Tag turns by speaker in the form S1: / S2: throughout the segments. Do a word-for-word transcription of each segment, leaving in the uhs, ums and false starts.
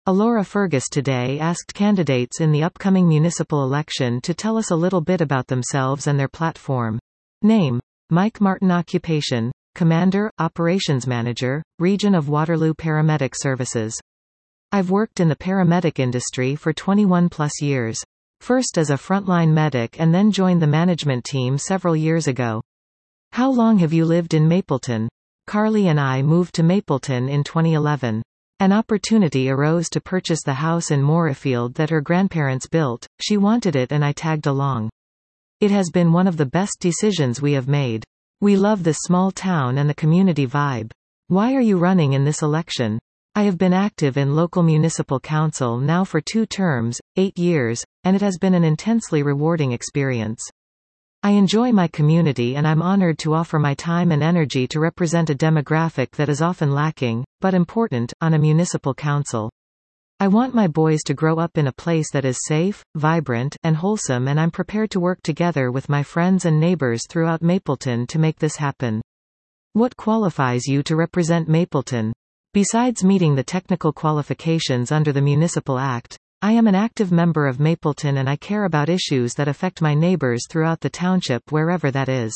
S1: Alora Fergus today asked candidates in the upcoming municipal election to tell us a little bit about themselves and their platform. Name: Mike Martin. Occupation: Commander, Operations Manager, Region of Waterloo Paramedic Services. I've worked in the paramedic industry for twenty-one plus years. First as a frontline medic and then joined the management team several years ago. How long have you lived in Mapleton? Carly and I moved to Mapleton in twenty eleven. An opportunity arose to purchase the house in Morayfield that her grandparents built. She wanted it and I tagged along. It has been one of the best decisions we have made. We love this small town and the community vibe. Why are you running in this election? I have been active in local municipal council now for two terms, eight years, and it has been an intensely rewarding experience. I enjoy my community and I'm honored to offer my time and energy to represent a demographic that is often lacking, but important, on a municipal council. I want my boys to grow up in a place that is safe, vibrant, and wholesome, and I'm prepared to work together with my friends and neighbors throughout Mapleton to make this happen. What qualifies you to represent Mapleton? Besides meeting the technical qualifications under the Municipal Act, I am an active member of Mapleton and I care about issues that affect my neighbors throughout the township wherever that is.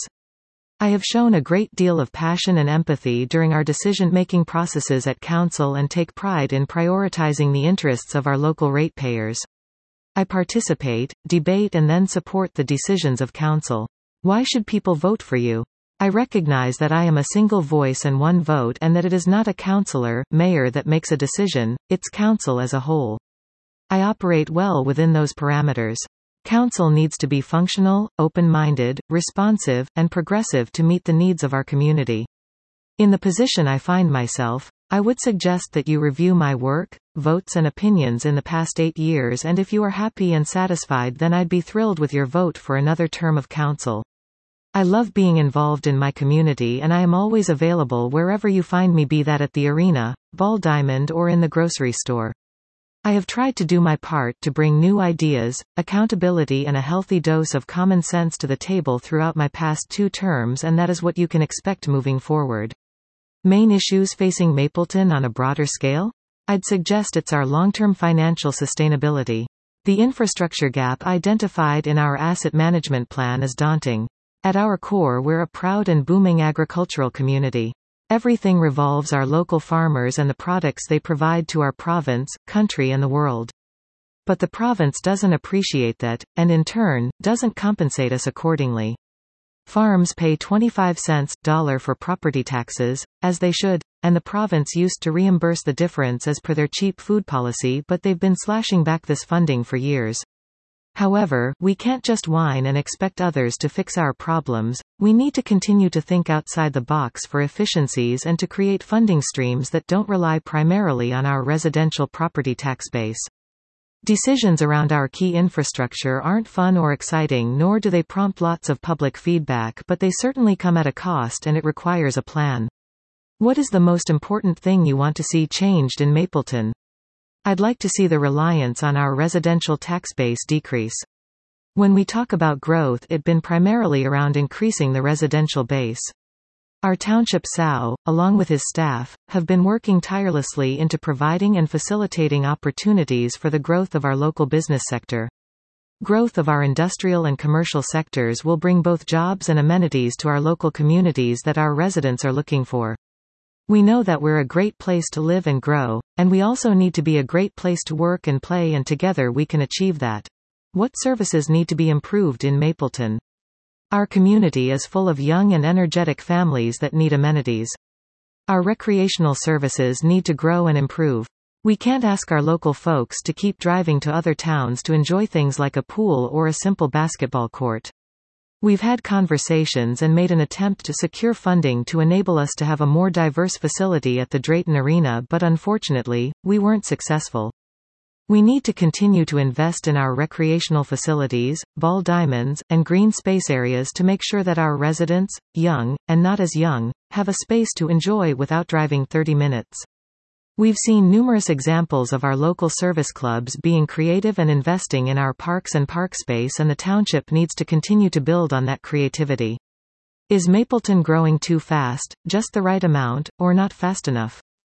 S1: I have shown a great deal of passion and empathy during our decision-making processes at Council and take pride in prioritizing the interests of our local ratepayers. I participate, debate and then support the decisions of Council. Why should people vote for you? I recognize that I am a single voice and one vote and that it is not a councillor, mayor that makes a decision, it's Council as a whole. I operate well within those parameters. Council needs to be functional, open-minded, responsive, and progressive to meet the needs of our community. In the position I find myself, I would suggest that you review my work, votes and opinions in the past eight years, and if you are happy and satisfied, then I'd be thrilled with your vote for another term of council. I love being involved in my community and I am always available wherever you find me, be that at the arena, Ball Diamond or in the grocery store. I have tried to do my part to bring new ideas, accountability and a healthy dose of common sense to the table throughout my past two terms, and that is what you can expect moving forward. Main issues facing Mapleton on a broader scale? I'd suggest it's our long-term financial sustainability. The infrastructure gap identified in our asset management plan is daunting. At our core, we're a proud and booming agricultural community. Everything revolves our local farmers and the products they provide to our province, country and the world. But the province doesn't appreciate that, and in turn, doesn't compensate us accordingly. Farms pay twenty-five cents dollar for property taxes, as they should, and the province used to reimburse the difference as per their cheap food policy, but they've been slashing back this funding for years. However, we can't just whine and expect others to fix our problems. We need to continue to think outside the box for efficiencies and to create funding streams that don't rely primarily on our residential property tax base. Decisions around our key infrastructure aren't fun or exciting, nor do they prompt lots of public feedback, but they certainly come at a cost and it requires a plan. What is the most important thing you want to see changed in Mapleton? I'd like to see the reliance on our residential tax base decrease. When we talk about growth, it's been primarily around increasing the residential base. Our township S A O, along with his staff, have been working tirelessly into providing and facilitating opportunities for the growth of our local business sector. Growth of our industrial and commercial sectors will bring both jobs and amenities to our local communities that our residents are looking for. We know that we're a great place to live and grow, and we also need to be a great place to work and play, and together we can achieve that. What services need to be improved in Mapleton? Our community is full of young and energetic families that need amenities. Our recreational services need to grow and improve. We can't ask our local folks to keep driving to other towns to enjoy things like a pool or a simple basketball court. We've had conversations and made an attempt to secure funding to enable us to have a more diverse facility at the Drayton Arena, but unfortunately, we weren't successful. We need to continue to invest in our recreational facilities, ball diamonds, and green space areas to make sure that our residents, young, and not as young, have a space to enjoy without driving thirty minutes. We've seen numerous examples of our local service clubs being creative and investing in our parks and park space, and the township needs to continue to build on that creativity. Is Mapleton growing too fast, just the right amount, or not fast enough?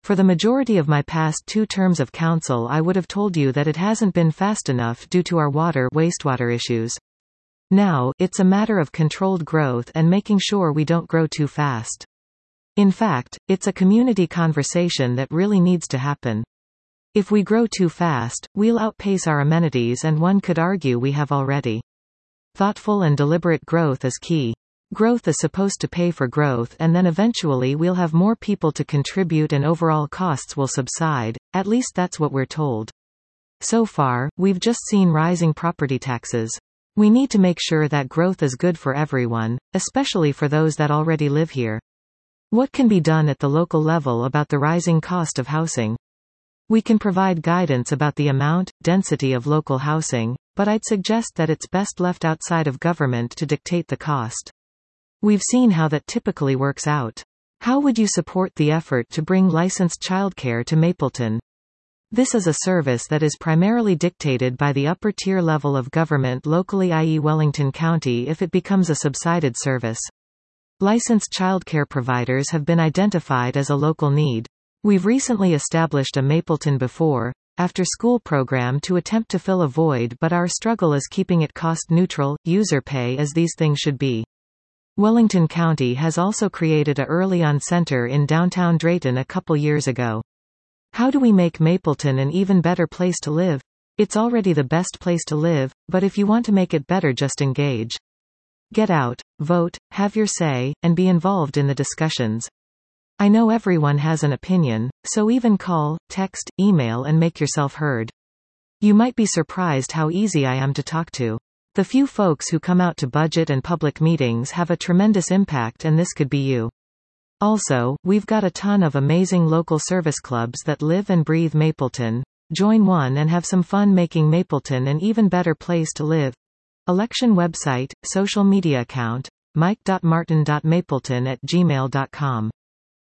S1: For the majority of my past two terms of council I would have told you that it hasn't been fast enough due to our water wastewater issues. Now, it's a matter of controlled growth and making sure we don't grow too fast. In fact, it's a community conversation that really needs to happen. If we grow too fast, we'll outpace our amenities, and one could argue we have already. Thoughtful and deliberate growth is key. Growth is supposed to pay for growth, and then eventually we'll have more people to contribute and overall costs will subside, at least that's what we're told. So far, we've just seen rising property taxes. We need to make sure that growth is good for everyone, especially for those that already live here. What can be done at the local level about the rising cost of housing? We can provide guidance about the amount, density of local housing, but I'd suggest that it's best left outside of government to dictate the cost. We've seen how that typically works out. How would you support the effort to bring licensed childcare to Mapleton? This is a service that is primarily dictated by the upper tier level of government locally, that is Wellington County, if it becomes a subsided service. Licensed childcare providers have been identified as a local need. We've recently established a Mapleton before, after school program to attempt to fill a void, but our struggle is keeping it cost neutral, user pay as these things should be. Wellington County has also created a Early On Center in downtown Drayton a couple years ago. How do we make Mapleton an even better place to live? It's already the best place to live, but if you want to make it better, just engage. Get out, vote, have your say, and be involved in the discussions. I know everyone has an opinion, so even call, text, email and make yourself heard. You might be surprised how easy I am to talk to. The few folks who come out to budget and public meetings have a tremendous impact, and this could be you. Also, we've got a ton of amazing local service clubs that live and breathe Mapleton. Join one and have some fun making Mapleton an even better place to live. Election website, social media account, mike dot martin dot mapleton at gmail dot com.